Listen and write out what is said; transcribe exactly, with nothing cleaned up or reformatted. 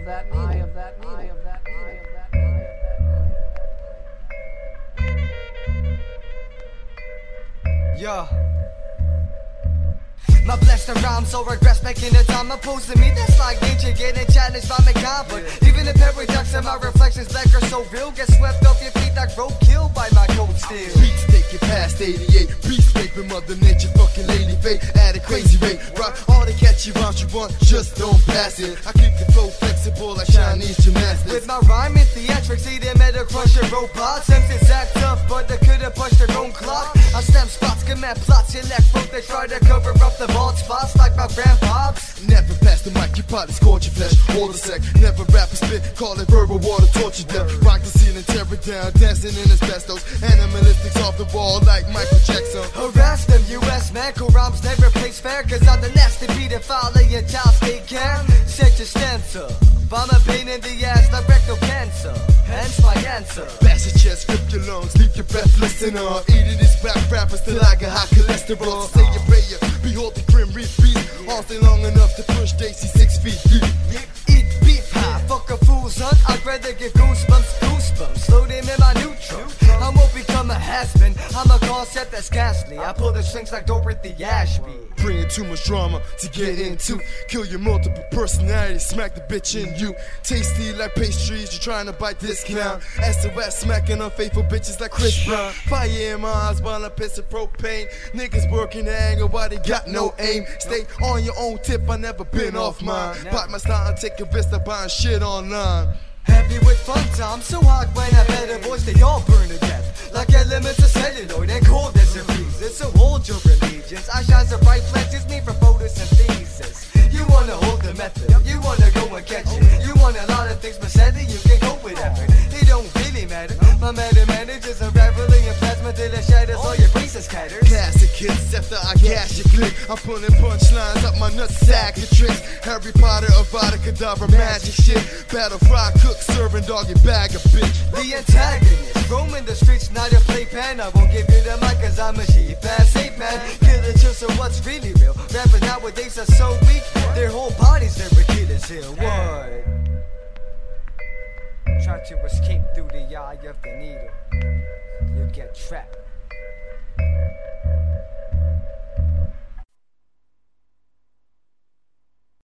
of that needle. Eye of that needle. Eye of that needle. Eye of that needle. Yeah. My blessed rhymes so regress making the time opposing me. That's like nature getting challenged by mankind. But even the paradox of my reflections back are so real. Get swept off your feet like roadkill by my cold steel. Beats taking past eighty-eight. Beats scraping Mother Nature, fucking lady fate at a crazy rate. Rock all the catchy rhymes you want, just don't pass it. I keep the flow flexible like Chinese gymnastics. With my rhyming theatrics, see them at a crusher robots. Simpsons act up, but they could've punched their own clock. I stamp spots, command plots, select folk. They try to cover up the bald spots like my grandpops. Never pass the mic, you probably scorch your flesh. All the sec, never rap and spit, call it verbal water, torture them. Rock the scene and tear it down, dancing in asbestos. Animalistics off the wall like Michael Jackson. Harass them U S man, cool rhymes never place fair. Cause I'm the nasty pedophile in your child's daycare. Set your stanza, bomb a pain in the ass like rectal cancer. Hence my answer. Bash your chest, rip your lungs, leave your breath listen on. Eating these rap rappers till I get high cholesterol. So say your prayer, behold the grim reef beat. All stay long enough to push Daisy six feet deep. Eat beef high, fuck a fool's hunt. I'd rather get goosebumps, goosebumps. Slow them in my new trunk. I won't become a has-been. I'm a concept that's ghastly. I pull the strings like Dorothy Ashby. Bringing too much drama to get into. Kill your multiple personalities, smack the bitch in you. Tasty like pastries, you're trying to bite this clown. S O S smacking unfaithful bitches like Chris Brown. Fire in my eyes while I'm pissing propane. Niggas working the angle while they got no aim. Stay on your own tip, I never been off mine. Bite my style and take a risk of buying shit online. Happy with fun time, so hot when I better voice, they all burn to death. Like elements of celluloid and cold as a freezer. So hold your allegiance, I shine so bright flashes me from photosynthesis. You wanna hold the method, you wanna go and catch it. You want a lot of things, but sadly you can go with effort. It don't really matter, my meta manager's unraveling in plasma till it shatters all your braces catters. Classic hits after I gas your clip. I'm pulling punchlines up my nutsack and tricks. Harry Potter, Avada Kedavra, magic shit. Battle fry, cook, serving doggy bag a bitch. The antagonist, roaming the streets, not a playpen. I won't give you the mic cause I'm a sheep ass ape man. Kill the chill, so what's really real? Rappers nowadays are so weak, their whole bodies never kill as hill. What? Try to escape through the eye of the needle, you'll get trapped.